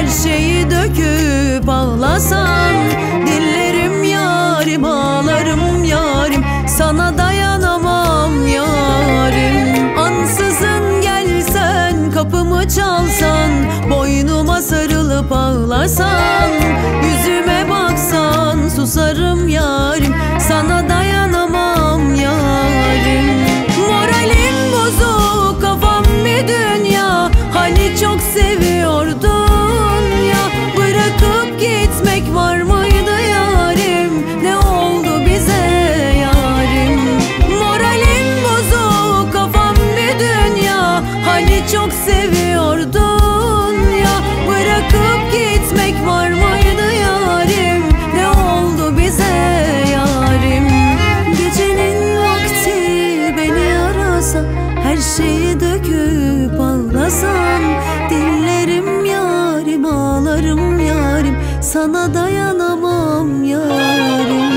şeyi döküp ağlasan, dillerim yarim, ağlarım yarim, sana dayanamam yarim. Ansızın gelsen, kapımı çalsan, boynuma sarılıp ağlasan, yüzüme baksan susarım yarim, sana dayanamam yarim. Moralim bozuk, kafam bir dünya, hani çok seviyordun ya. Bırakıp gitmek var mıydı yarim, ne oldu bize yarim? Moralim bozuk, kafam bir dünya, hani çok seviyordun ya. Bırakıp gitmek var mıydı yarim, ne oldu bize yarim? Gecenin vakti beni arasa, her şeyi döküp ağlasan, dillerim yarim, ağlarım yarim, sana dayanamam yarim.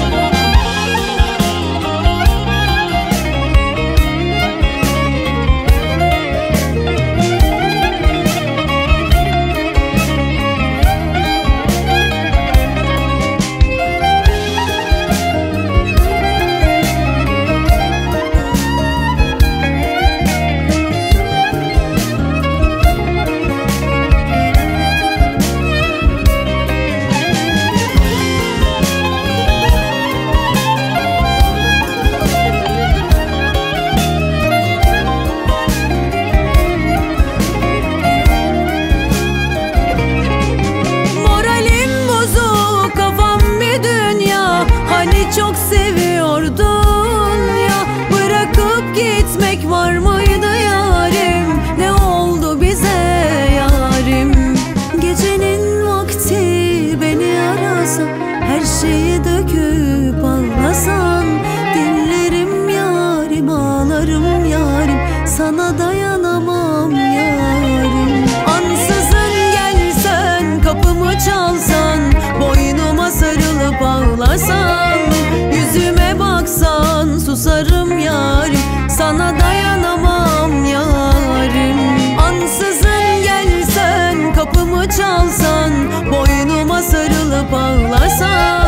Çok seviyordun ya, bırakıp gitmek var mıydı yarim, ne oldu bize yarim? Gecenin vakti beni arasa, her şeyi döküp ağlasan, dillerim yarim, ağlarım yarim, sana dayanamam yarim. Ansızın gelsen, kapımı çalsan, boynuma sarılıp ağlasan, yüzüme baksan susarım yarim, sana dayanamam yarim. Ansızın gelsen, kapımı çalsan, boynuma sarılıp ağlasan,